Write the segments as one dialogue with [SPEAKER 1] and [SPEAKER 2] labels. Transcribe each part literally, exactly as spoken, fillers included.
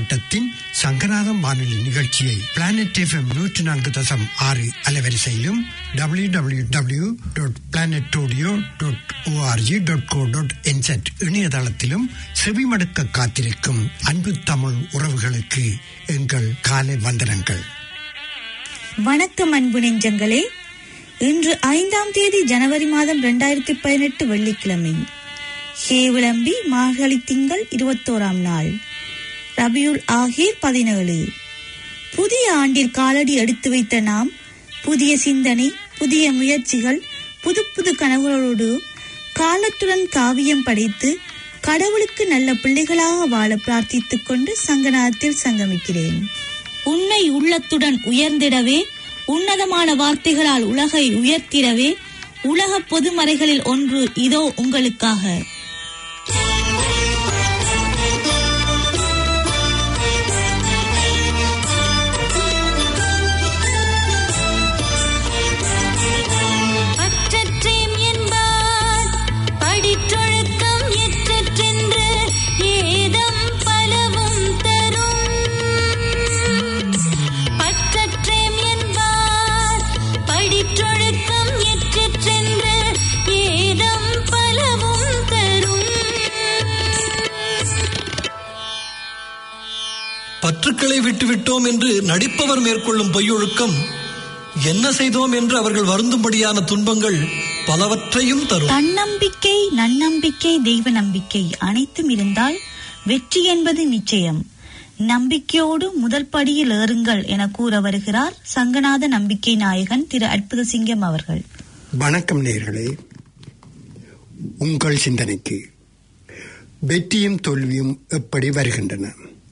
[SPEAKER 1] வட்டத்தின் சங்கநாதம் வானொலி நிகழ்ச்சியை பிளானட் எஃப்எம் நூற்றி நான்கு தசம் ஆறு அலைவரிசையிலும் W W W dot planet audio dot org dot go dot என்செட் இணையதளத்திலும் செவிமடுக்க காத்திருக்கும் அன்பு தமிழ் உறவுகளுக்கு எங்கள் காலை வந்தனங்கள்.
[SPEAKER 2] வணக்கம் அன்பு நெஞ்சங்களே. இன்று ஐந்தாம் தேதி ஜனவரி மாதம் இரண்டாயிரத்தி பதினெட்டு வெள்ளிக்கிழமை. ஹேவிளம்பி மார்கழி திங்கள் இருபத்தோராம் நாள். ரபியுல் ஆஹிர் பதினேழு. புதிய ஆண்டில் காலடி எடுத்து வைத்த நாம் புதிய சிந்தனை, புதிய முயற்சிகள், புது புது கனவுகளோடு காலத்துடன் காவியம் படைத்து கடவுளுக்கு நல்ல பிள்ளைகளாக வாழ பிரார்த்தித்துக் கொண்டு சங்கநாதத்தில் சங்கமிக்கிறேன். உன்னை உள்ளத்துடன் உயர்ந்திடவே, உன்னதமான வார்த்தைகளால் உலகை உயர்த்திடவே உலக பொதுமறைகளில் ஒன்று இதோ உங்களுக்காக.
[SPEAKER 3] பற்றுக்களை விட்டுவிட்டோம் என்று நடிப்பவர் மேற்கொள்ளும் பொய்யொழுக்கம், என்ன செய்தோம் என்று அவர்கள் வருந்தும்படியான துன்பங்கள் பலவற்றையும் தரும்.
[SPEAKER 2] தன்னம்பிக்கை, நன்னம்பிக்கை, தெய்வ நம்பிக்கை அனைத்தும் இருந்தால் வெற்றி என்பது நிச்சயம். நம்பிக்கையோடு முதல் படியில் ஏறுங்கள் என கூற வருகிறார் சங்கநாத நம்பிக்கை நாயகன் திரு அற்புத சிங்கம் அவர்கள்.
[SPEAKER 1] வணக்கம் நேயர்களே. உங்கள் சிந்தனைக்கு வெற்றியும் தோல்வியும் எப்படி வருகின்றன?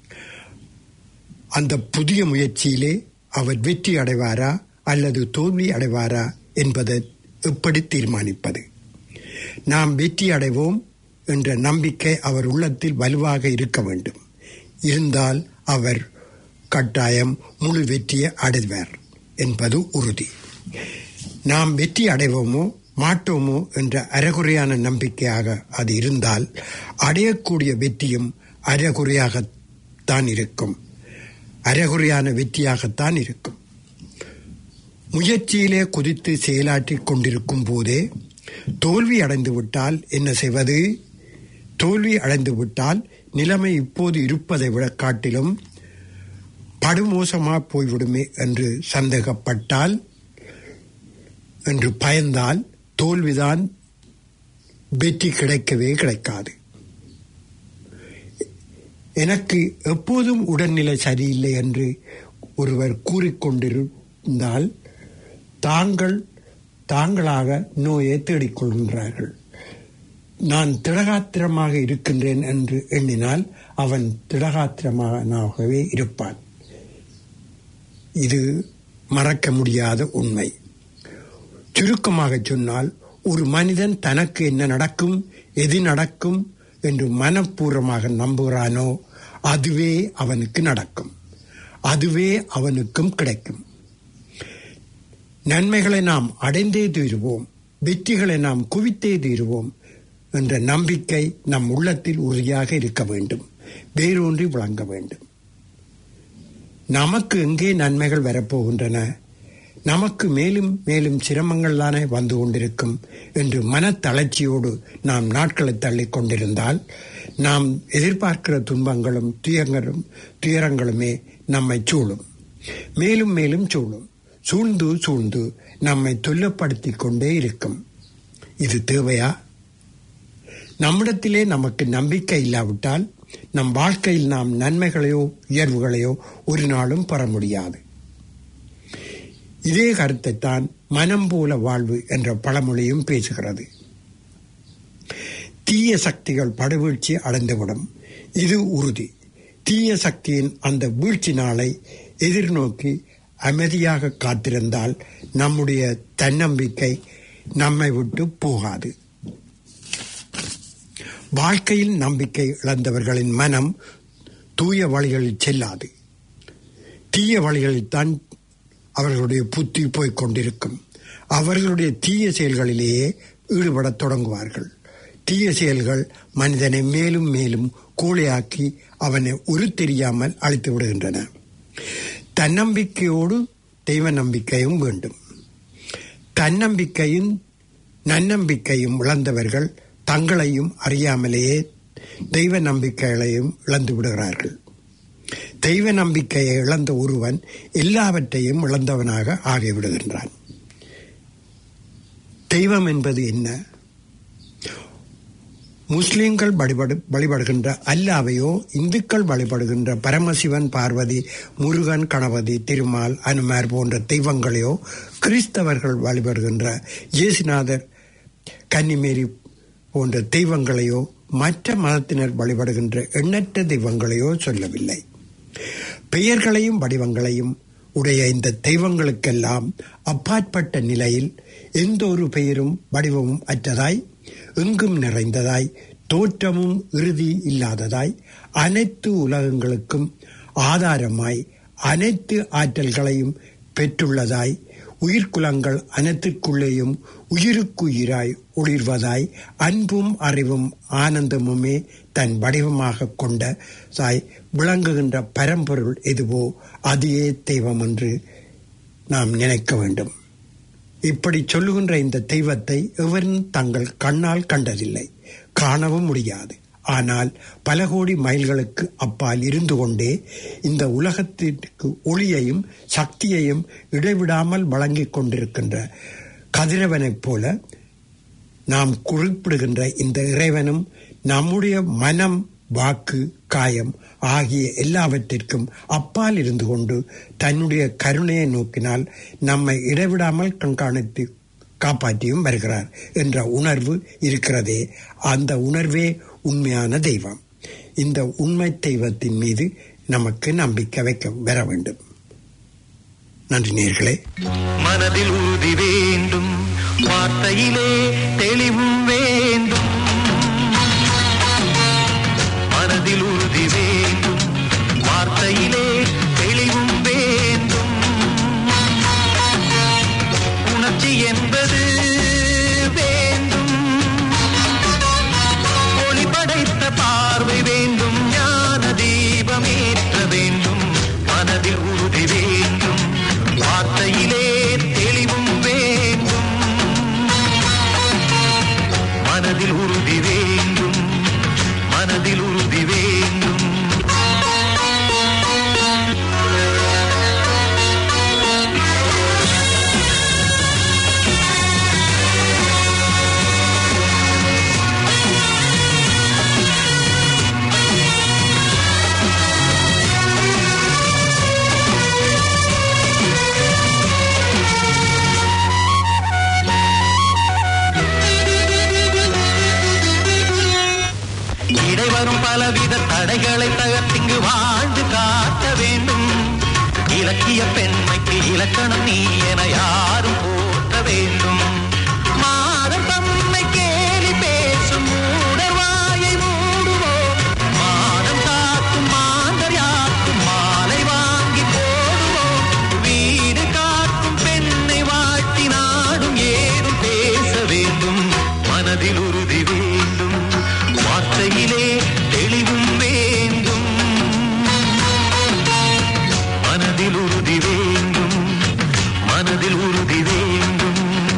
[SPEAKER 1] அந்த புதிய முயற்சியிலே அவர் வெற்றி அடைவாரா அல்லது தோல்வி அடைவாரா என்பதை எப்படி தீர்மானிப்பது? நாம் வெற்றி அடைவோம் என்ற நம்பிக்கை அவர் உள்ளத்தில் வலுவாக இருக்க வேண்டும். இருந்தால் அவர் கட்டாயம் முழு வெற்றியை அடைவார் என்பது உறுதி. நாம் வெற்றி அடைவோமோ மாட்டோமோ என்ற அரைகுறையான நம்பிக்கையாக அது இருந்தால் அடையக்கூடிய வெற்றியும் அரைகுறையாகத்தான் இருக்கும், அரைகுறையான வெற்றியாகத்தான் இருக்கும். முயற்சியிலே குதித்து செயலாற்றிக் கொண்டிருக்கும் போதே தோல்வி அடைந்து விட்டால் என்ன செய்வது? தோல்வி அடைந்து விட்டால் நிலைமை இப்போது இருப்பதை விட காட்டிலும் படுமோசமாக போய்விடுமே என்று சந்தேகப்பட்டால், என்று பயந்தால் தோல்விதான் வெற்றி கிடைக்கவே கிடைக்காது. எனக்கு எப்போதும் உடல்நிலை சரியில்லை என்று ஒருவர் கூறிக்கொண்டிருந்தால் தாங்கள் தாங்களாக நோயை தேடிக்கொள்கின்றார்கள். நான் திடகாத்திரமாக இருக்கின்றேன் என்று எண்ணினால் அவன் திடகாத்திரமாகவே இருப்பான். இது மறக்க முடியாத உண்மை. சுருக்கமாக சொன்னால், ஒரு மனிதன் தனக்கு என்ன நடக்கும், எது நடக்கும் என்று மனப்பூர்வமாக நம்புகிறானோ அதுவே அவனுக்கு நடக்கும், அதுவே அவனுக்கும் கிடைக்கும். நன்மைகளை நாம் அடைந்தே தீருவோம், வெற்றிகளை நாம் குவித்தே தீருவோம் என்ற நம்பிக்கை நம் உள்ளத்தில் உறுதியாக இருக்க வேண்டும், வேரூன்றி விளங்க வேண்டும். நமக்கு எங்கே நன்மைகள் வரப்போகின்றன, நமக்கு மேலும் மேலும் சிரமங்கள் தானே வந்து கொண்டிருக்கும் என்று மனத்தளர்ச்சியோடு நாம் நாட்களை தள்ளி கொண்டிருந்தால் நாம் எதிர்பார்க்கிற துன்பங்களும் துயரங்களும் துயரங்களுமே நம்மை சூழும், மேலும் மேலும் சூழும், சூழ்ந்து சூழ்ந்து நம்மை தொல்லப்படுத்தி கொண்டே இருக்கும். இது தேவையா? நம்மிடத்திலே நமக்கு நம்பிக்கை இல்லாவிட்டால் நம் வாழ்க்கையில் நாம் நன்மைகளையோ உயர்வுகளையோ ஒரு நாளும் பெற முடியாது. இதே கருத்தை தான் மனம் போல வாழ்வு என்ற பழமொழியும் பேசுகிறது. தீய சக்திகள் படுவீழ்ச்சி அடைந்துவிடும், இது உறுதி. தீய சக்தியின் அந்த வீழ்ச்சி நாளை எதிர்நோக்கி அமைதியாக காத்திருந்தால் நம்முடைய தன்னம்பிக்கை நம்மை விட்டு போகாது. வாழ்க்கையில் நம்பிக்கை இழந்தவர்களின் மனம் தூய வழிகளில் செல்லாது, தீய வழிகளில் தான் அவர்களுடைய புத்தி போய்க் கொண்டிருக்கும். அவர்களுடைய தீய செயல்களிலேயே ஈடுபடத் தொடங்குவார்கள். தீய செயல்கள் மனிதனை மேலும் மேலும் கோழையாக்கி அவனை ஒரு தெரியாமல் அழித்து விடுகின்றன. தன்னம்பிக்கையோடு தெய்வ நம்பிக்கையும் வேண்டும். தன்னம்பிக்கையும் நன்னம்பிக்கையும் இழந்தவர்கள் தங்களையும் அறியாமலேயே தெய்வ நம்பிக்கைகளையும் இழந்து விடுகிறார்கள். தெய்வ நம்பிக்கையை இழந்த ஒருவன் எல்லாவற்றையும் இழந்தவனாக ஆகிவிடுகின்றான். தெய்வம் என்பது என்ன? முஸ்லிம்கள் வழிபடு வழிபடுகின்ற அல்லாவையோ, இந்துக்கள் வழிபடுகின்ற பரமசிவன், பார்வதி, முருகன், கணபதி, திருமால், அனுமார் போன்ற தெய்வங்களையோ, கிறிஸ்தவர்கள் வழிபடுகின்ற இயேசுநாதர், கன்னிமேரி போன்ற தெய்வங்களையோ, மற்ற மதத்தினர் வழிபடுகின்ற எண்ணற்ற தெய்வங்களையோ சொல்லவில்லை. பெயர்களையும் வடிவங்களையும் உடைய இந்த தெய்வங்களுக்கெல்லாம் அப்பாற்பட்ட நிலையில் எந்த ஒரு பெயரும் வடிவமும் அற்றதாய், எங்கும் நிறைந்ததாய், தோற்றமும் இறுதி இல்லாததாய், அனைத்து உலகங்களுக்கும் ஆதாரமாய், அனைத்து ஆற்றல்களையும் பெற்றுள்ளதாய், உயிர்குலங்கள் அனைத்திற்குள்ளேயும் உயிருக்குயிராய் ஒளிர்வதாய், அன்பும் அறிவும் ஆனந்தமுமே தன் வடிவமாக கொண்ட தாய் விளங்குகின்ற பரம்பொருள் எதுவோ அதையே தெய்வம் என்று நாம் நினைக்க வேண்டும். இப்படி சொல்லுகின்ற இந்த தெய்வத்தை எவரும் தங்கள் கண்ணால் கண்டதில்லை, காணவும் முடியாது. ஆனால் பல கோடி மைல்களுக்கு அப்பால் இருந்து கொண்டே இந்த உலகத்திற்கு ஒளியையும் சக்தியையும் இடைவிடாமல் வழங்கிக் கொண்டிருக்கின்ற கதிரவனைப் போல நாம் குறிப்பிடுகின்ற இந்த இறைவனும் நம்முடைய மனம், வாக்கு, காயம் ஆகிய எல்லாவற்றிற்கும் அப்பால் இருந்து கொண்டு தன்னுடைய கருணையை நோக்கினால் நம்மை இடைவிடாமல் கண்காணித்து காப்பாற்றியும் வருகிறார் என்ற உணர்வு இருக்கிறதே, அந்த உணர்வே உண்மையான தெய்வம். இந்த உண்மை தெய்வத்தின் மீது நமக்கு நம்பிக்கை வைக்க வர வேண்டும். நன்றி நேயர்களே.
[SPEAKER 4] மனதில் உறுதி வேண்டும், வார்த்தையிலே தெளிவும் வேண்டும். மனதில் உறுதி வேண்டும், வார்த்தையிலே தெளிவும் வேண்டும். உணர்ச்சி என்பது வேண்டும், ஒளி படைத்த பார்வை வேண்டும், ஞான தீபம் ஏற்ற வேண்டும். மனதில் உறுதி வேண்டும், வார்த்தையிலே தெளிவும் வேண்டும். மனதில் உறுதி வேண்டும், மனதில் உறுதி வேண்டும். இடைவரும் பலவித தடைகளை தகர்த்திங்கு வாழ்ந்து காட்ட வேண்டும். இலக்கிய பெண்மைக்கு இலக்கணம் நீ என யாரும் போற்ற வேண்டும். மாதம் தம்மை கேலி பேசும் மூடர்வாயை மூடுவோம். மாதம் காக்கும் மாந்தர் யாக்கும் மாலை வாங்கி போடுவோம். வீடு காக்கும் பெண்ணை வாழ்த்தி நாடும் ஏதும் பேச வேண்டும். மனதில் உறுதி வேண்டும், வார்த்தையிலே தெளிவும் வேண்டும். மனதில் உறுதி வேண்டும், மனதில் உறுதி வேண்டும்.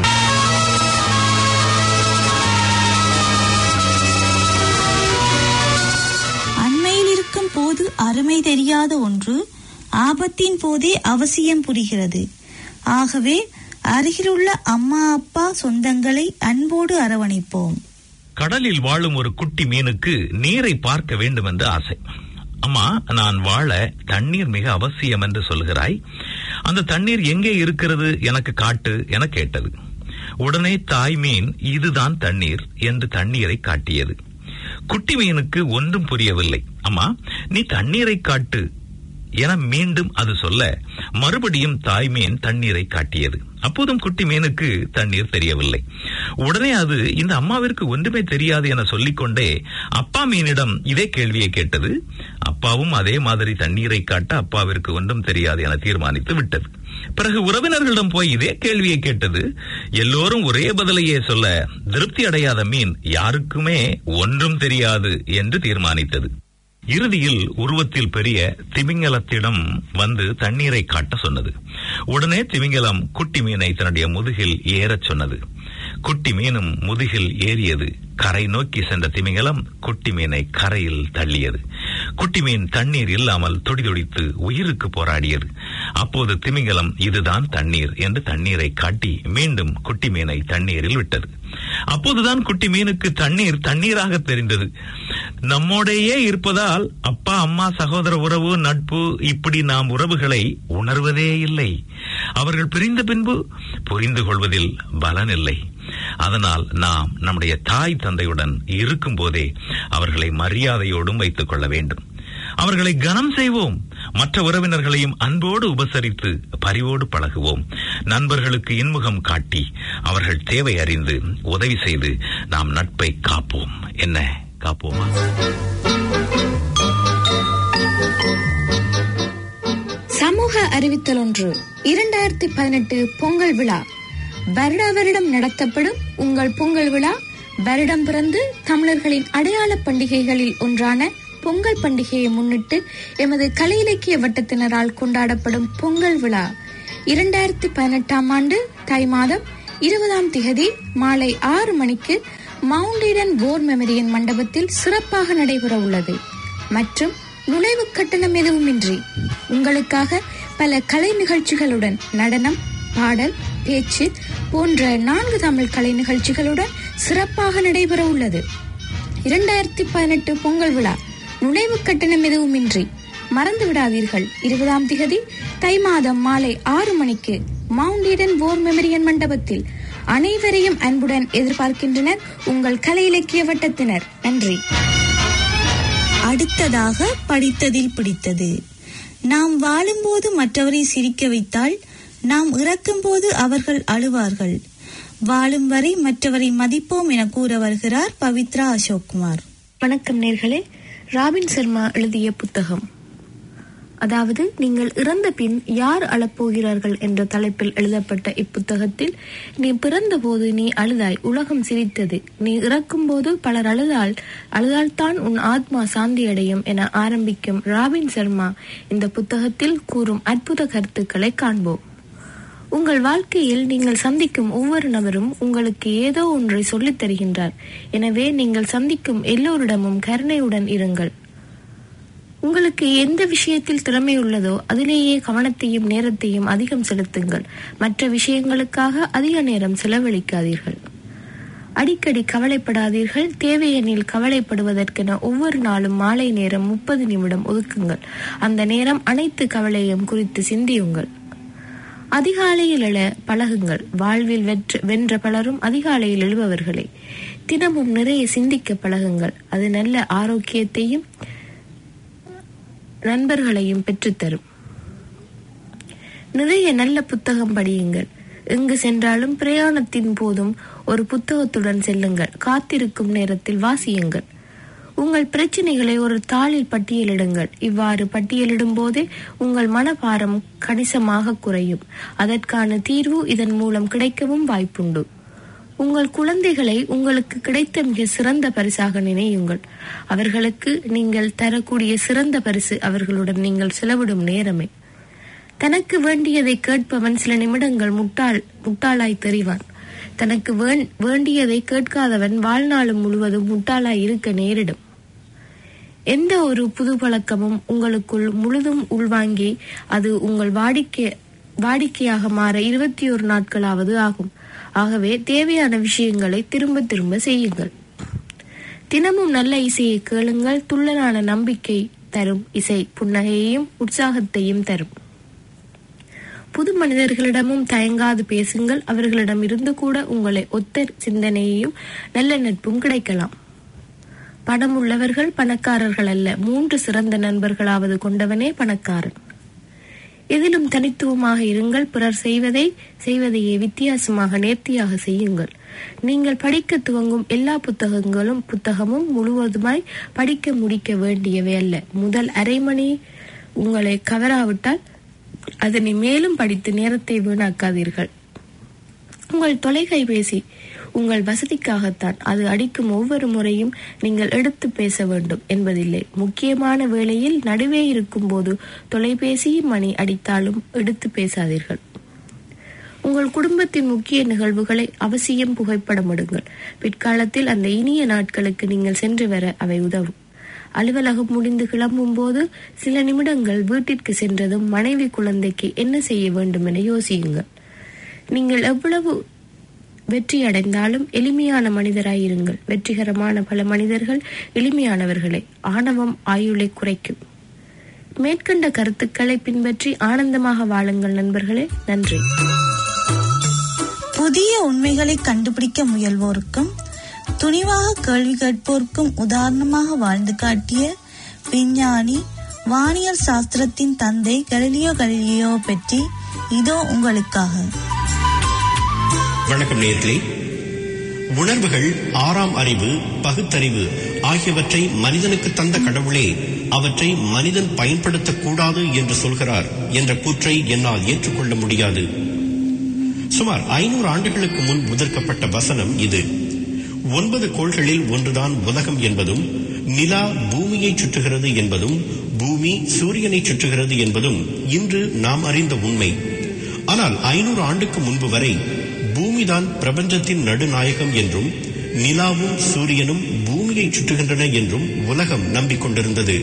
[SPEAKER 2] அண்மையில் இருக்கும் போது அருமை தெரியாத ஒன்று ஆபத்தின் போதே அவசியம் புரிகிறது. ஆகவே அருகிலுள்ள அம்மா, அப்பா, சொந்தங்களை அன்போடு அரவணைப்போம்.
[SPEAKER 5] கடலில் வாழும் ஒரு குட்டி மீனுக்கு நீரை பார்க்க வேண்டும் என்று ஆசை. அம்மா, நான் வாழ தண்ணீர் மிக அவசியம் என்று சொல்கிறாய். அந்த தண்ணீர் எங்கே இருக்கிறது, எனக்கு காட்டு என கேட்டது. உடனே தாய் மீன் இதுதான் தண்ணீர் என்று தண்ணீரை காட்டியது. குட்டி மீனுக்கு ஒன்றும் புரியவில்லை. அம்மா, நீ தண்ணீரை காட்டு என மீண்டும் அது சொல்ல மறுபடியும் தாய் மீன் தண்ணீரை காட்டியது. அப்போதும் குட்டி மீனுக்கு தண்ணீர் தெரியவில்லை. உடனே அது இந்த அம்மாவிற்கு ஒன்றுமே தெரியாது என சொல்லிக்கொண்டே அப்பா மீனிடம் இதே கேள்வியை கேட்டது. அப்பாவும் அதே மாதிரி தண்ணீரை காட்ட அப்பாவிற்கு ஒன்றும் தெரியாது என தீர்மானித்து விட்டது. பிறகு உறவினர்களிடம் போய் இதே கேள்வியை கேட்டது. எல்லோரும் ஒரே பதிலையே சொல்ல திருப்தி அடையாத மீன் யாருக்குமே ஒன்றும் தெரியாது என்று தீர்மானித்தது. இறுதியில் உருவத்தில் பெரிய திமிங்கலத்திடம் வந்து தண்ணீரை காட்ட சொன்னது. உடனே திமிங்கலம் குட்டி மீனை தன்னுடைய முதுகில் ஏறச் சொன்னது. குட்டி மீனும் முதுகில் ஏறியது. கரை நோக்கி சென்ற திமிங்கலம் குட்டி மீனை கரையில் தள்ளியது. குட்டி மீன் தண்ணீர் இல்லாமல் துடிதுடித்து உயிருக்கு போராடியது. அப்போது திமிங்கலம் இதுதான் தண்ணீர் என்று தண்ணீரை காட்டி மீண்டும் குட்டி மீனை தண்ணீரில் விட்டது. அப்போதுதான் குட்டி மீனுக்கு தண்ணீர் தண்ணீராக தெரிந்தது. நம்மோடையே இருப்பதால் அப்பா அம்மா சகோதர உறவு நட்பு இப்படி நாம் உறவுகளை உணர்வதே இல்லை. அவர்கள் பிரிந்த பின்பு புரிந்து கொள்வதில் பலன் இல்லை. அதனால் நாம் நம்முடைய தாய் தந்தையுடன் இருக்கும் போதே அவர்களை மரியாதையோடும் வைத்துக் கொள்ள வேண்டும். அவர்களை கனம் செய்வோம். மற்ற உறவினர்களையும் அன்போடு உபசரித்து பரிவோடு பழகுவோம். நண்பர்களுக்கு இன்முகம் காட்டி அவர்கள் தேவை அறிந்து உதவி செய்து நாம் நட்பை காப்போம். என்ன காப்போமா?
[SPEAKER 6] சமூக அறிவித்தல் ஒன்று. இரண்டாயிரத்தி பதினெட்டு பொங்கல் விழா. வருடா வருடம் நடத்தப்படும் உங்கள் பொங்கல் விழா வருடம் பிறந்து தமிழர்களின் அடையாள பண்டிகைகளில் ஒன்றான பொங்கல் பண்டிகையை முன்னிட்டு எமது கலை இலக்கிய வட்டத்தினரால் கொண்டாடப்படும் பொங்கல் விழா இரண்டாயிரத்தி பதினெட்டாம் ஆண்டு தை மாதம் இருபதாம் திகதி மாலை ஆறு மணிக்கு மவுண்ட் ஈடன் போர் மெமரியன் மண்டபத்தில் சிறப்பாக நடைபெற உள்ளது. மற்றும் நுழைவு கட்டணம் எதுவுமின்றி உங்களுக்காக பல கலை நிகழ்ச்சிகளுடன் நடனம், பாடல், பேச்சு போன்ற நான்கு தமிழ் கலை நிகழ்ச்சிகளுடன் சிறப்பாக நடைபெற உள்ளது. இரண்டாயிரத்தி பதினெட்டு பொங்கல் விழா நுழைவு கட்டணம் எதுவுமின்றி மறந்து விடாதீர்கள். இருபதாம் திகதி தை மாதம் மாலை ஆறு மணிக்கு மவுண்ட் ஈடன் போர் மெமரியன் மண்டபத்தில் அனைவரையும் அன்புடன் எதிர்பார்க்கின்றனர் உங்கள் கலை இலக்கிய வட்டத்தினர். நன்றி.
[SPEAKER 2] அடுத்ததாக படித்ததில் பிடித்தது. நாம் வாழும்போது மற்றவரை சிரிக்க வைத்தால் நாம் இறக்கும் போது அவர்கள் அழுவார்கள். வாழும் வரை மற்றவரை மதிப்போம் என கூற வருகிறார் பவித்ரா அசோக்குமார்.
[SPEAKER 6] வணக்கம் நேர்களே. ராபின் சர்மா எழுதிய புத்தகம், அதாவது நீங்கள் இறந்த பின் யார் அழப்போகிறார்கள் என்ற தலைப்பில் எழுதப்பட்ட இப்புத்தகத்தில், நீ பிறந்த போது நீ அழுதாய், உலகம் சிரித்தது. நீ இறக்கும் போது பலர் அழுதால் அழுதால்தான் உன் ஆத்மா சாந்தி அடையும் என ஆரம்பிக்கும் ராபின் சர்மா இந்த புத்தகத்தில் கூறும் அற்புத கருத்துக்களை காண்போம். உங்கள் வாழ்க்கையில் நீங்கள் சந்திக்கும் ஒவ்வொரு நபரும் உங்களுக்கு ஏதோ ஒன்றை சொல்லித் தருகின்றார். எனவே நீங்கள் சந்திக்கும் எல்லோரிடமும் கருணையுடன் இருங்கள். உங்களுக்கு எந்த விஷயத்தில் திறமை உள்ளதோ அதிலேயே கவனத்தையும் நேரத்தையும் அதிகம் செலுத்துங்கள். மற்ற விஷயங்களுக்காக அதிக நேரம் செலவழிக்காதீர்கள். அடிக்கடி கவலைப்படாதீர்கள். தேவையெனில் கவலைப்படுவதற்கென ஒவ்வொரு நாளும் மாலை நேரம் முப்பது நிமிடம் ஒதுக்குங்கள். அந்த நேரம் அனைத்து கவலையும் குறித்து சிந்தியுங்கள். அதிகாலையில் எழ பழகுங்கள். வாழ்வில் வெற்ற வென்ற பலரும் அதிகாலையில் எழுபவர்களே. தினமும் நிறைய சிந்திக்க பழகுங்கள். அது நல்ல ஆரோக்கியத்தையும் நண்பர்களையும் பெற்றுத்தரும். நிறைய நல்ல புத்தகம் படியுங்கள். எங்கு சென்றாலும் பிரயாணத்தின் போதும் ஒரு புத்தகத்துடன் செல்லுங்கள். காத்திருக்கும் நேரத்தில் வாசியுங்கள். உங்கள் பிரச்சனைகளை ஒரு தாளில் பட்டியலிடுங்கள். இவ்வாறு பட்டியலிடும் போதே உங்கள் மனபாரம் கணிசமாக குறையும். அதற்கான தீர்வு இதன் மூலம் கிடைக்கவும் வாய்ப்புண்டு. உங்கள் குழந்தைகளை உங்களுக்கு கிடைத்த மிக சிறந்த பரிசாக நினையுங்கள். அவர்களுக்கு நீங்கள் தரக்கூடிய சிறந்த பரிசு அவர்களுடன் நீங்கள் செலவிடும் நேரமே. தனக்கு வேண்டியதை கேட்பவன் சில நிமிடங்கள் முட்டாள் முட்டாளாய் தெரிவான். தனக்கு வேண்டியதை கேட்காதவன் வாழ்நாளும் முழுவதும் முட்டாளாய் இருக்க நேரிடும். எந்த ஒரு புது பழக்கமும் உங்களுக்குள் முழுதும் உள்வாங்கி அது உங்கள் வாடிக்கை வாடிக்கையாக மாற இருபத்தி ஒரு நாட்களாவது ஆகும். ஆகவே தேவையான விஷயங்களை திரும்ப திரும்ப செய்யுங்கள். தினமும் நல்ல இசையை கேளுங்கள். துள்ளலான நம்பிக்கை தரும் இசை புன்னகையையும் உற்சாகத்தையும் தரும். புது மனிதர்களிடமும் தயங்காது பேசுங்கள். அவர்களிடம் இருந்து கூட உங்களை ஒத்த சிந்தனையையும் நல்ல நட்பும் கிடைக்கலாம். பணம் உள்ளவர்கள் பணக்காரர்கள் அல்ல. மூன்று சிறந்த நண்பர்களாவது கொண்டவனே பணக்காரன். எதிலும் தனித்துவமாக இருங்கள். பிறர் செய்வதை செய்வதையே வித்தியாசமாக நேர்த்தியாக செய்யுங்கள். நீங்கள் படிக்க துவங்கும் எல்லா புத்தகங்களும் புத்தகமும் முழுவதுமாய் படிக்க முடிக்க வேண்டியவை அல்ல. முதல் அரை மணி உங்களை கவராவிட்டால் அதனை மேலும் படித்து நேரத்தை வீணாக்காதீர்கள். உங்கள் தொலைகைபேசி உங்கள் வசதிக்காகத்தான். அது அடிக்கும் ஒவ்வொரு முறையும் நீங்கள் எடுத்து பேச வேண்டும் என்பதில்லை. முக்கியமான வேளையில் நடுவே இருக்கும் போது தொலைபேசியின் மணி அடித்தாலும் எடுத்து பேசாதீர்கள். உங்கள் குடும்பத்தின் முக்கிய நிகழ்வுகளை அவசியம் புகைப்படமிடுங்கள். பிற்காலத்தில் அந்த இனிய நாட்களுக்கு நீங்கள் சென்று வர அவை உதவும். அலுவலகம் முடிந்து கிளம்பும் போது சில நிமிடங்கள் வீட்டிற்கு சென்றதும் மனைவி குழந்தைக்கு என்ன செய்ய வேண்டும் என யோசியுங்கள். நீங்கள் எவ்வளவு வெற்றி அடைந்தாலும் எளிமையான மனிதராயிருங்கள். வெற்றிகரமான பல மனிதர்கள் எளிமையானவர்களே. ஆணவம் ஆயுளை குறைக்கும். மேற்கண்ட கருத்துக்களை பின்பற்றி ஆனந்தமாக வாழுங்கள் நண்பர்களே. நன்றி.
[SPEAKER 2] புதிய உண்மைகளை கண்டுபிடிக்க முயல்வோருக்கும் துணிவாக கேள்வி கேட்போருக்கும் உதாரணமாக வாழ்ந்து காட்டிய விஞ்ஞானி வானியல் சாஸ்திரத்தின் தந்தை கலிலியோ கலிலியோ பற்றி இதோ உங்களுக்காக.
[SPEAKER 7] வணக்கம் நேயர்களே. உணர்வுகள், ஆறாம் அறிவு, பகுத்தறிவு ஆகியவற்றை மனிதனுக்கு தந்த கடவுளே அவற்றை மனிதன் பயன்படுத்தக்கூடாது என்று சொல்கிறார் என்ற கூற்றை என்னால் ஏற்றுக்கொள்ள முடியாது. சுமார் ஐநூறு ஆண்டுகளுக்கு முன் உதிர்க்கப்பட்ட வசனம் இது. ஒன்பது கோள்களில் ஒன்றுதான் உலகம் என்பதும், நிலா பூமியை சுற்றுகிறது என்பதும், பூமி சூரியனை சுற்றுகிறது என்பதும் இன்று நாம் அறிந்த உண்மை. ஆனால் ஐநூறு ஆண்டுக்கு முன்பு வரை பூமிதான் பிரபஞ்சத்தின் நடுநாயகம் என்றும், நிலாவும் சூரியனும் பூமியை சுற்றுகின்றன என்றும் உலகம் நம்பிக்கொண்டிருந்தது.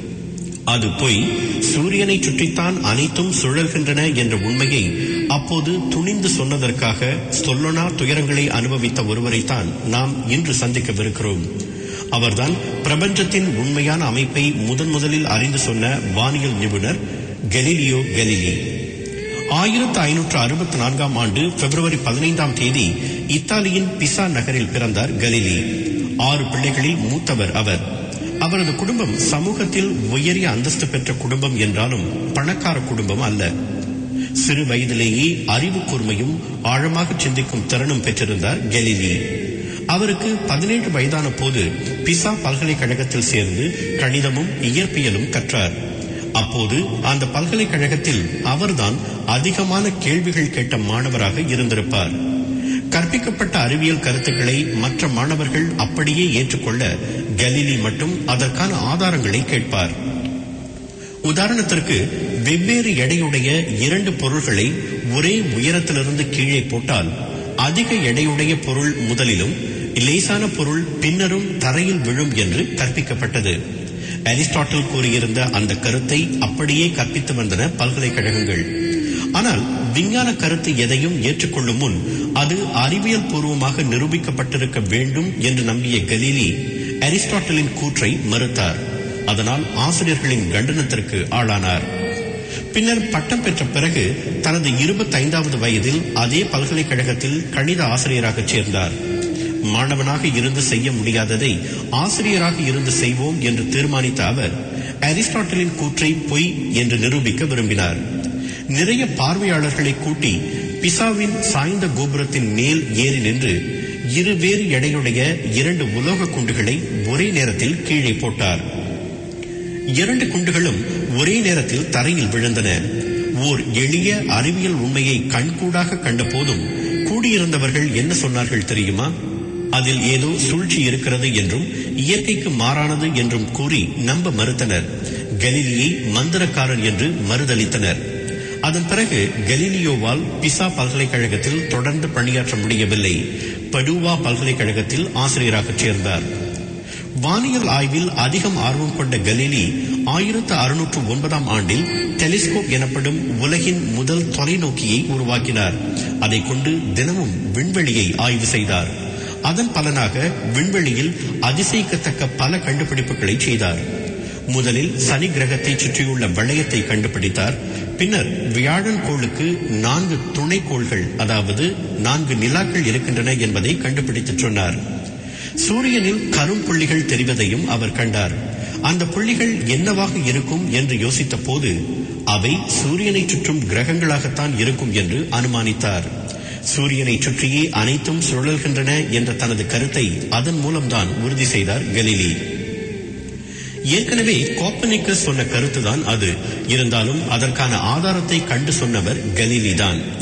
[SPEAKER 7] அது பொய். சூரியனை சுற்றித்தான் அனைத்தும் சுழல்கின்றன என்ற உண்மையை அப்போது துணிந்து சொன்னதற்காக சொல்லனா துயரங்களை அனுபவித்த ஒருவரைத்தான் நாம் இன்று சந்திக்கவிருக்கிறோம். அவர்தான் பிரபஞ்சத்தின் உண்மையான அமைப்பை முதன் முதலில் அறிந்து சொன்ன வானியல் நிபுணர் கலீலியோ கலிலி. ஆயிரத்து ஐநூற்று அறுபத்தி நான்காம் ஆண்டு பிப்ரவரி பதினைந்தாம் தேதி இத்தாலியின் பிசா நகரில் பிறந்தார் கலிலி. ஆறு பிள்ளைகளில் மூத்தவர் அவர். அவரது குடும்பம் சமூகத்தில் உயரிய அந்தஸ்து பெற்ற குடும்பம் என்றாலும் பணக்கார குடும்பம் அல்ல. சிறு வயதிலேயே அறிவு கூர்மையும் ஆழமாக சிந்திக்கும் திறனும் பெற்றிருந்தார் கலிலி. அவருக்கு பதினேழு வயதான போது பிசா பல்கலைக்கழகத்தில் சேர்ந்து கணிதமும் இயற்பியலும் கற்றார். அப்போது அந்த பல்கலைக்கழகத்தில் அவர்தான் அதிகமான கேள்விகள் கேட்ட மாணவராக இருந்திருப்பார். கற்பிக்கப்பட்ட அறிவியல் கருத்துக்களை மற்ற மாணவர்கள் அப்படியே ஏற்றுக்கொள்ள கலிலி மட்டும் அதற்கான ஆதாரங்களை கேட்பார். உதாரணத்திற்கு, வெவ்வேறு எடையுடைய இரண்டு பொருள்களை ஒரே உயரத்திலிருந்து கீழே போட்டால் அதிக எடையுடைய பொருள் முதலிலும் லேசான பொருள் பின்னரும் தரையில் விழும் என்று கற்பிக்கப்பட்டது. அரிஸ்டாட்டில் கூறியிருந்த அந்த கருத்தை அப்படியே கற்பித்து வந்தன பல்கலைக்கழகங்கள். ஆனால் விஞ்ஞான கருத்து எதையும் ஏற்றுக்கொள்ளும் முன் அது அறிவியல் பூர்வமாக நிரூபிக்கப்பட்டிருக்க வேண்டும் என்று நம்பிய கலீலி அரிஸ்டாட்டிலின் கூற்றை மறுத்தார். அதனால் ஆசிரியர்களின் கண்டனத்திற்கு ஆளானார். பின்னர் பட்டம் பெற்ற பிறகு தனது இருபத்தி ஐந்தாவது வயதில் அதே பல்கலைக்கழகத்தில் கணித ஆசிரியராக சேர்ந்தார். மாணவனாக இருந்து செய்ய முடியாததை ஆசிரியராக இருந்து செய்வோம் என்று தீர்மானித்த அவர் அரிஸ்டாட்டிலின் கூற்றை பொய் என்று நிரூபிக்க விரும்பினார். நிறைய பார்வையாளர்களை கூட்டி பிசாவின் சாய்ந்த கோபுரத்தின் மேல் ஏறி நின்று இருவேறு எடையுடைய இரண்டு உலோக குண்டுகளை ஒரே நேரத்தில் கீழே போட்டார். இரண்டு குண்டுகளும் ஒரே நேரத்தில் தரையில் விழுந்தன. ஓர் எளிய அறிவியல் உண்மையை கண்கூடாக கண்ட போதும் கூடியிருந்தவர்கள் என்ன சொன்னார்கள் தெரியுமா? அதில் ஏதோ சூழ்ச்சி இருக்கிறது என்றும் இயற்கைக்கு மாறானது என்றும் கூறி நம்ப மறுத்தனர். கலிலியை மந்திரக்காரன் என்று மறுதளித்தனர். அதன் பிறகு கலீலியோவால் பிசா பல்கலைக்கழகத்தில் தொடர்ந்து பணியாற்ற முடியவில்லை. படுவா பல்கலைக்கழகத்தில் ஆசிரியராக சேர்ந்தார். வானியல் ஆய்வில் அதிகம் ஆர்வம் கொண்ட கலீலி ஆயிரத்து அறுநூற்று ஒன்பதாம் ஆண்டில் டெலிஸ்கோப் எனப்படும் உலகின் முதல் தொலைநோக்கியை உருவாக்கினார். அதை கொண்டு தினமும் விண்வெளியை ஆய்வு செய்தார். அதன் பலனாக விண்வெளியில் அதிசயிக்கத்தக்க பல கண்டுபிடிப்புகளை செய்தார். முதலில் சனி கிரகத்தை சுற்றியுள்ள வளையத்தை கண்டுபிடித்தார். பின்னர் வியாழன் கோளுக்கு நான்கு துணைக்கோள்கள், அதாவது நான்கு நிலாக்கள் இருக்கின்றன என்பதை கண்டுபிடித்து சொன்னார். சூரியனில் கரும்புள்ளிகள் தெரிவதையும் அவர் கண்டார். அந்த புள்ளிகள் என்னவாக இருக்கும் என்று யோசித்த போது அவை சூரியனை சுற்றும் கிரகங்களாகத்தான் இருக்கும் என்று அனுமானித்தார். சூரியனை சுற்றியே அனைத்தும் சுழல்கின்றன என்ற தனது கருத்தை அதன் மூலம்தான் உறுதி செய்தார் கலிலி. ஏற்கனவே கோப்பர்னிக்கஸ் சொன்ன கருத்துதான் அது. இருந்தாலும் அதற்கான ஆதாரத்தை கண்டு சொன்னவர் கலிலி தான்.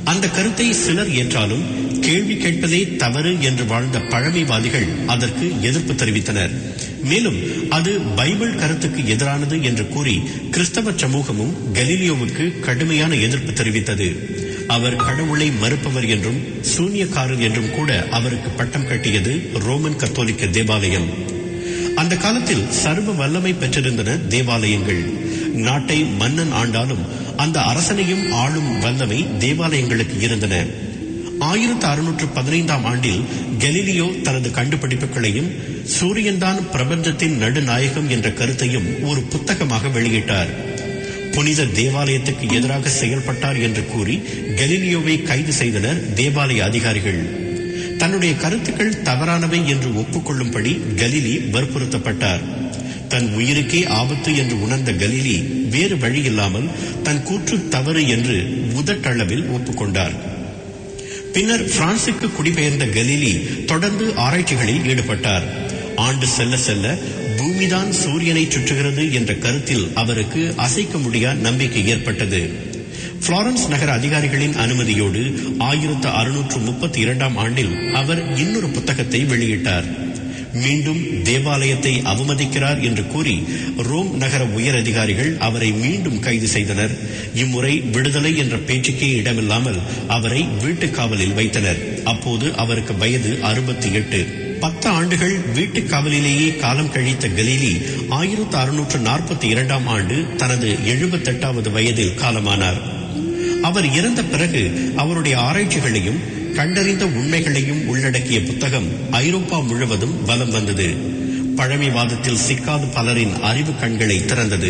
[SPEAKER 7] அந்த கருத்தை சிலர் ஏற்றாலும் கேள்வி கேட்பதே தவறு என்று வாழ்ந்த பழமைவாதிகள் அதற்கு எதிர்ப்பு தெரிவித்தனர். மேலும் அது பைபிள் கருத்துக்கு எதிரானது என்று கூறி கிறிஸ்தவ சமூகமும் கலீலியோவுக்கு கடுமையான எதிர்ப்பு தெரிவித்தது. அவர் கடவுளை மறுப்பவர் என்றும் சூன்யக்காரர் என்றும் கூட அவருக்கு பட்டம் கட்டியது ரோமன் கத்தோலிக்க தேவாலயம். அந்த காலத்தில் சர்வ வல்லமை பெற்றிருந்தன தேவாலயங்கள். நாட்டை மன்னன் ஆண்டாலும் அந்த அரசனையும் ஆளும் வல்லமை தேவாலயங்களுக்கு இருந்தன. ஆயிரத்து அறுநூற்று பதினைந்தாம் ஆண்டில் கலீலியோ தனது கண்டுபிடிப்புகளையும் சூரியன்தான் பிரபஞ்சத்தின் நடுநாயகம் என்ற கருத்தையும் ஒரு புத்தகமாக வெளியிட்டார். புனித தேவாலயத்துக்கு எதிராக செயல்பட்டார் என்று கூறி கலீலியோவை கைது செய்தனர் தேவாலய அதிகாரிகள். தன்னுடைய கருத்துக்கள் தவறானவை என்று ஒப்புக்கொள்ளும்படி கலீலி வற்புறுத்தப்பட்டார். தன் உயிருக்கே ஆபத்து என்று உணர்ந்த கலீலி வேறு வழியில்லாமல் தன் கூற்று தவறு என்று உதட்டளவில் ஒப்புக்கொண்டார். பின்னர் பிரான்சுக்கு குடிபெயர்ந்த கலீலி தொடர்ந்து ஆராய்ச்சிகளில் ஈடுபட்டார். ஆண்டு செல்ல செல்ல பூமிதான் சூரியனை சுற்றுகிறது என்ற கருத்தில் அவருக்கு அசைக்க முடியாத நம்பிக்கை ஏற்பட்டது. புளோரன்ஸ் நகர அதிகாரிகளின் அனுமதியோடு ஆயிரத்து அறுநூற்று முப்பத்தி இரண்டாம் ஆண்டில் அவர் இன்னொரு புத்தகத்தை வெளியிட்டார். மீண்டும் தேவாலயத்தை அவமதிக்கிறார் என்று கூறி ரோம் நகர உயர் அதிகாரிகள் அவரை மீண்டும் கைது செய்தனர். இம்முறை விடுதலை என்ற பேச்சுக்கே இடமில்லாமல் அவரை வீட்டு காவலில் வைத்தனர். அப்போது அவருக்கு வயது அறுபத்தி எட்டு. பத்து ஆண்டுகள் வீட்டு காவலிலேயே காலம் கழித்த கலீலி ஆயிரத்து அறுநூற்று நாற்பத்தி இரண்டாம் ஆண்டு தனது எழுபத்தி எட்டாவது வயதில் காலமானார். அவர் இறந்த பிறகு அவருடைய ஆராய்ச்சிகளையும் கண்டறிந்த உண்மைகளையும் உள்ளடக்கிய புத்தகம் ஐரோப்பா முழுவதும் வலம் வந்தது. பழமைவாதத்தில் சிக்காத பலரின் அறிவு கண்களை திறந்தது.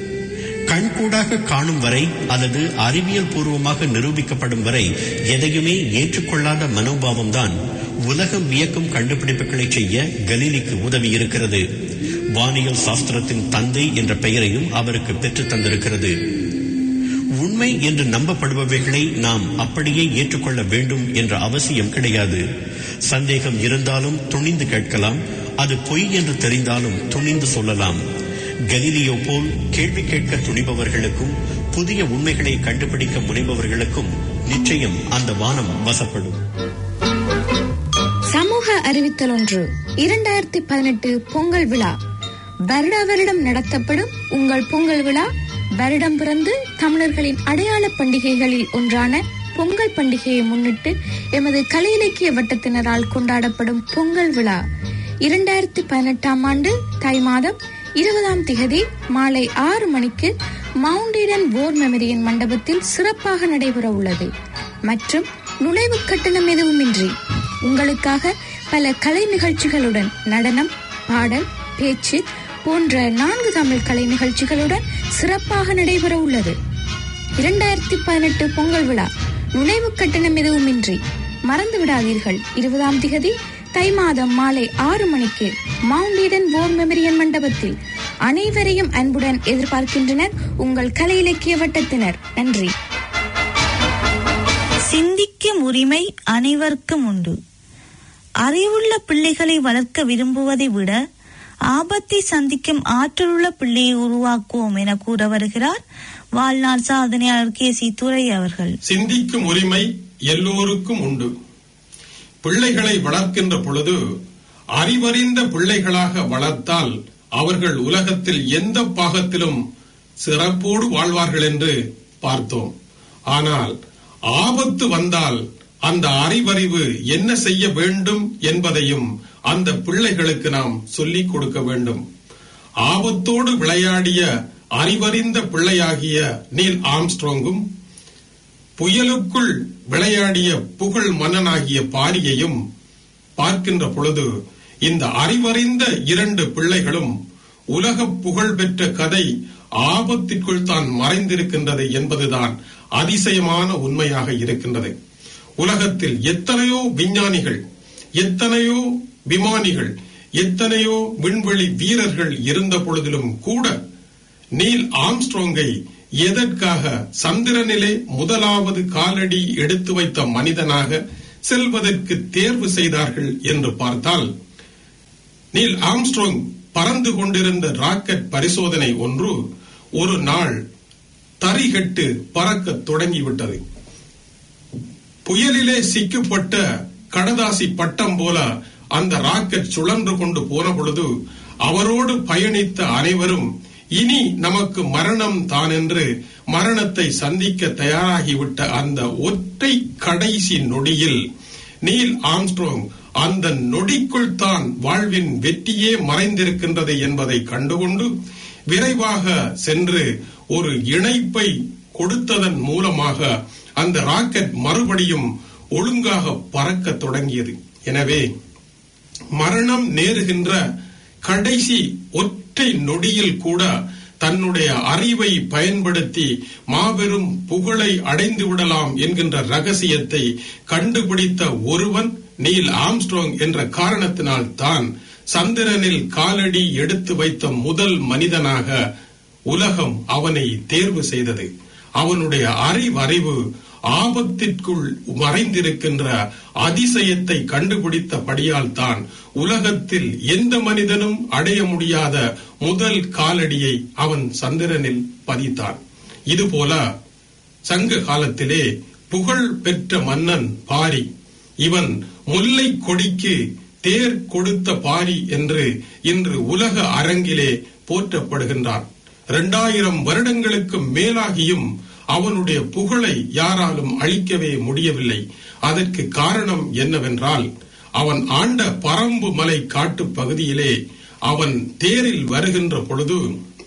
[SPEAKER 7] கண்கூடாக காணும் வரை அல்லது அறிவியல் பூர்வமாக நிரூபிக்கப்படும் வரை எதையுமே ஏற்றுக்கொள்ளாத மனோபாவம்தான் உலகம் வியக்கும் கண்டுபிடிப்புகளை செய்ய கலீலிக்கு உதவி இருக்கிறது. வானியல் சாஸ்திரத்தின் தந்தை என்ற பெயரையும் அவருக்கு பெற்றுத் தந்திருக்கிறது. உண்மை என்று நம்பப்படுபவைகளை நாம் அப்படியே ஏற்றுக்கொள்ள வேண்டும் என்ற அவசியம் கிடையாது. சந்தேகம் இருந்தாலும் துணிந்து கேட்கலாம். அது பொய் என்று தெரிந்தாலும் துணிந்து சொல்லலாம். கலீலியோ போல் கேள்வி கேட்க துணிபவர்களுக்கும் புதிய உண்மைகளை கண்டுபிடிக்க முனைபவர்களுக்கும் நிச்சயம் அந்த வானம் வசப்படும்.
[SPEAKER 6] சமூக அறிவித்தல் ஒன்று. இரண்டாயிரத்தி பதினெட்டு பொங்கல் விழா. வருட வருடம் நடத்தப்படும் உங்கள் பொங்கல் விழா வருடம் பிறந்து தமிழர்களின் அடையாள பண்டிகைகளில் ஒன்றான பொங்கல் பண்டிகையை முன்னிட்டு எமது கலை இலக்கிய வட்டத்தினரால் கொண்டாடப்படும் பொங்கல் விழா இரண்டாயிரத்தி பதினெட்டாம் ஆண்டு தை மாதம் இருபதாம் திகதி மாலை ஆறு மணிக்கு மவுண்ட் ஈடன் வார் மெமரியல் மண்டபத்தில் சிறப்பாக நடைபெற உள்ளது மற்றும் நுழைவு கட்டணம் எதுவுமின்றி உங்களுக்காக பல கலை நிகழ்ச்சிகளுடன் நடனம், பாடல், பேச்சு போன்ற நான்கு தமிழ் கலை நிகழ்ச்சிகளுடன் சிறப்பாக நடைபெற உள்ளது. இரண்டாயிரத்தி பதினெட்டு பொங்கல் விழா நுழைவு கட்டணம் எதுவுமின்றி. மறந்து விடாதீர்கள். இருபதாம் திகதி தை மாதம் மாலை ஆறு மணிக்கு மவுண்ட் ஈடன் வார் மெமரியல் மண்டபத்தில். அனைவரையும் அன்புடன் எதிர்பார்க்கின்றனர் உங்கள் கலை இலக்கிய வட்டத்தினர். நன்றி.
[SPEAKER 2] சிந்திக்கும் உரிமை அனைவருக்கும் உண்டு. அறிவுள்ள பிள்ளைகளை வளர்க்க விரும்புவதை விட ஆபத்தை சந்திக்கும் ஆற்றலுள்ள பிள்ளையை உருவாக்குவோம் என கூற வருகிறார் வாழ்நாள் சாதனையாளர் கே சி துரை அவர்கள்.
[SPEAKER 8] சிந்திக்கும் உரிமை எல்லோருக்கும் உண்டு. பிள்ளைகளை வளர்க்கின்ற பொழுது அறிவறிந்த பிள்ளைகளாக வளர்த்தால் அவர்கள் உலகத்தில் எந்த பாகத்திலும் சிறப்போடு வாழ்வார்கள் என்று பார்த்தோம். ஆனால் ஆபத்து வந்தால் அந்த அறிவறிவு என்ன செய்ய வேண்டும் என்பதையும் அந்த பிள்ளைகளுக்கு நாம் சொல்லிக் கொடுக்க வேண்டும். ஆபத்தோடு விளையாடிய அறிவறிந்த பிள்ளையாகிய நீல் ஆம்ஸ்ட்ராங்கும் புயலுக்குள் விளையாடிய புகழ் மன்னனாகிய பாரியையும் பார்க்கின்ற பொழுது இந்த அறிவறிந்த இரண்டு பிள்ளைகளும் உலக புகழ் பெற்ற கதை ஆபத்திற்குள் தான் மறைந்திருக்கின்றது என்பதுதான் அதிசயமான உண்மையாக இருக்கின்றது. உலகத்தில் எத்தனையோ விஞ்ஞானிகள், எத்தனையோ விமானிகள், எத்தனையோ விண்வெளி வீரர்கள் இருந்த பொழுதிலும் கூட நீல் ஆம்ஸ்ட்ராங்கை எதற்காக சந்திரனிலே முதலாவது காலடி எடுத்து வைத்த மனிதனாக செல்வதற்கு தேர்வு செய்தார்கள் என்று பார்த்தால், நீல் ஆம்ஸ்ட்ராங் பறந்து கொண்டிருந்த ராக்கெட் பரிசோதனை ஒன்று ஒரு நாள் தறிகட்டு பறக்க தொடங்கிவிட்டது. புயலிலே சிக்கப்பட்ட கடதாசி பட்டம் போல அந்த ராக்கெட் சுழன்று கொண்டு போன பொழுது அவரோடு பயணித்த அனைவரும் இனி நமக்கு மரணம் தான் என்று மரணத்தை சந்திக்க தயாராகிவிட்ட அந்த ஒற்றை கடைசி நொடியில் நீல் ஆம்ஸ்ட்ராங் அந்த நொடிக்குள் தான் வாழ்வின் வெற்றியே மறைந்திருக்கின்றது என்பதை கண்டுகொண்டு விரைவாக சென்று ஒரு இணைப்பை கொடுத்ததன் மூலமாக அந்த ராக்கெட் மறுபடியும் ஒழுங்காக பறக்க தொடங்கியது. எனவே மரணம் நேருகின்ற கடைசி ஒற்றை நொடியில் கூட தன்னுடைய அறிவை பயன்படுத்தி மாபெரும் புகழை அடைந்து விடலாம் என்கின்ற ரகசியத்தை கண்டுபிடித்த ஒருவன் நீல் ஆம்ஸ்ட்ராங் என்ற காரணத்தினால் தான் சந்திரனில் காலடி எடுத்து வைத்த முதல் மனிதனாக உலகம் அவனை தேர்வு செய்தது. அவனுடைய அறிவறிவு ஆபத்திற்குள் மறைந்திருக்கின்ற அதிசயத்தை கண்டுபிடித்தபடியால் தான் உலகத்தில் எந்த மனிதனும் அடைய முடியாத முதல் காலடியை அவன் சந்திரனில் பதித்தான். இதுபோல சங்க காலத்திலே புகழ் பெற்ற மன்னன் பாரி, இவன் முல்லை கொடிக்கு தேர் கொடுத்த பாரி என்று இன்று உலக அரங்கிலே போற்றப்படுகின்றான். இரண்டாயிரம் வருடங்களுக்கு மேலாகியும் அவனுடைய புகழை யாராலும் அழிக்கவே முடியவில்லை. அதற்கு காரணம் என்னவென்றால், அவன் ஆண்ட பரம்பு மலை காட்டு பகுதியிலே அவன் தேரில் வருகின்ற பொழுது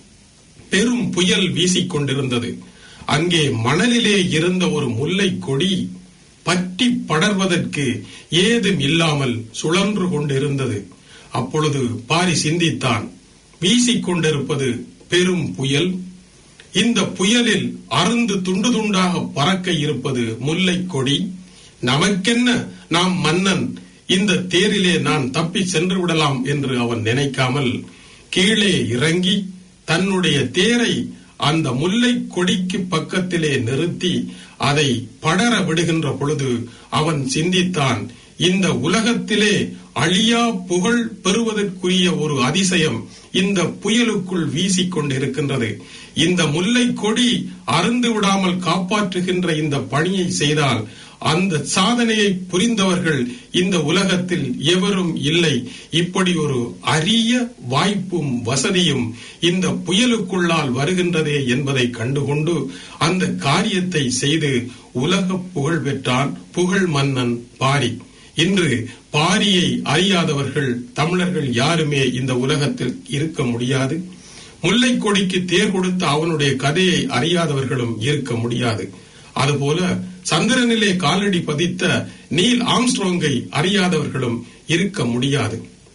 [SPEAKER 8] பெரும் புயல் வீசிக்கொண்டிருந்தது. அங்கே மணலிலே இருந்த ஒரு முல்லை கொடி பற்றி படர்வதற்கு ஏதும் இல்லாமல் சுழன்று கொண்டிருந்தது. அப்பொழுது பாரி சிந்தித்தான், வீசிக்கொண்டிருப்பது பெரும் புயல், இந்த புயலில் அருந்து துண்டு துண்டாக பறக்க இருப்பது முல்லை கொடி, நமக்கென்ன, நாம் மன்னன், இந்த தேரிலே நான் தப்பி சென்று விடலாம் என்று அவன் நினைக்காமல் கீழே இறங்கி தன்னுடைய தேரை அந்த முல்லை கொடிக்கு பக்கத்திலே நிறுத்தி அதை படர விடுகின்ற பொழுது அவன் சிந்தித்தான், இந்த உலகத்திலே அழியா புகழ் பெறுவதற்குரிய ஒரு அதிசயம் இந்த புயலுக்குள் வீசிக்கொண்டிருக்கின்றது. இந்த முல்லை கொடி அருந்து விடாமல் காப்பாற்றுகின்ற இந்த பணியை செய்தால் அந்த சாதனையை புரிந்தவர்கள் இந்த உலகத்தில் எவரும் இல்லை. இப்படி ஒரு அரிய வாய்ப்பும் வசதியும் இந்த புயலுக்குள்ளால் வருகின்றதே என்பதை கண்டுகொண்டு அந்த காரியத்தை செய்து உலக புகழ் பெற்றான் புகழ் மன்னன் பாரி. இன்று பாரியை அறியாதவர்கள் தமிழர்கள் யாருமே இந்த உலகத்தில் இருக்க முடியாது. முல்லை கொடிக்கு தேர் கொடுத்த அவனுடைய கதையை அறியாதவர்களும் இருக்க முடியாது. அதுபோல சந்திரனிலே காலடி பதித்த நீல் ஆம்ஸ்ட்ராங்கை அறியாதவர்களும் இருக்க முடியாது.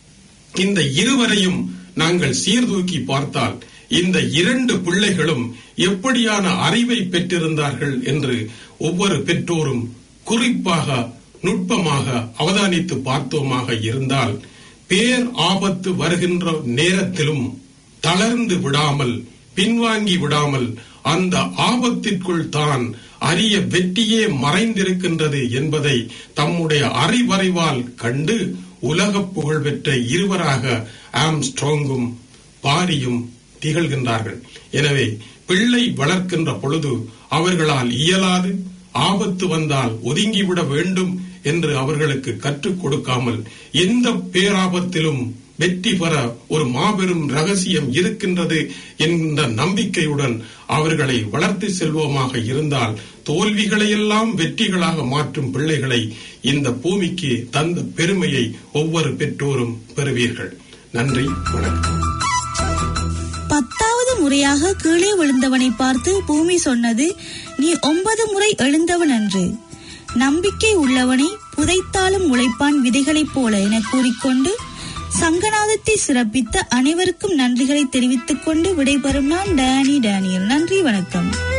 [SPEAKER 8] இந்த இருவரையும் நாங்கள் சீர்தூக்கி பார்த்தால் இந்த இரண்டு பிள்ளைகளும் எப்படியான அறிவை பெற்றிருந்தார்கள் என்று ஒவ்வொரு பெற்றோரும் குறிப்பாக நுட்பமாக அவதானித்து பார்த்தோமாக இருந்தால், பேர் ஆபத்து வருகின்ற நேரத்திலும் தளர்ந்து விடாமல் பின்வாங்கி விடாமல் அந்த ஆபத்திற்குள் தான் அரிய வெற்றியே மறைந்திருக்கின்றது என்பதை தம்முடைய அறிவறிவால் கண்டு உலக புகழ் பெற்ற இருவராக ஆம்ஸ்ட்ராங்கும் பாரியும் திகழ்கின்றார்கள். எனவே பிள்ளை வளர்க்கின்ற பொழுது அவர்களால் இயலாது, ஆபத்து வந்தால் ஒதுங்கிவிட வேண்டும் என்று அவர்களுக்கு கற்றுக் கொடுக்காமல் எந்த பேராபத்திலும் வெற்றி பெற ஒரு மாபெரும் ரகசியம் இருக்கின்றது என்ற நம்பிக்கையுடன் அவர்களை வளர்த்து செல்வோமாக இருந்தால் தோல்விகளையெல்லாம் வெற்றிகளாக மாற்றும் பிள்ளைகளை இந்த பூமிக்கு தந்த பெருமையை ஒவ்வொரு பெற்றோரும் பெறுவீர்கள். நன்றி, வணக்கம்.
[SPEAKER 2] பத்தாவது முறையாக கீழே விழுந்தவனை பார்த்து பூமி சொன்னது, நீ ஒன்பது முறை எழுந்தவன் என்று. நம்பிக்கை உள்ளவனை புதைத்தாலும் உழைப்பான் விதைகளைப் போல என கூறிக்கொண்டு சங்கநாதத்தை சிறப்பித்த அனைவருக்கும் நன்றிகளை தெரிவித்துக் கொண்டு விடைபெறும் நான் டேனி டேனியல். நன்றி, வணக்கம்.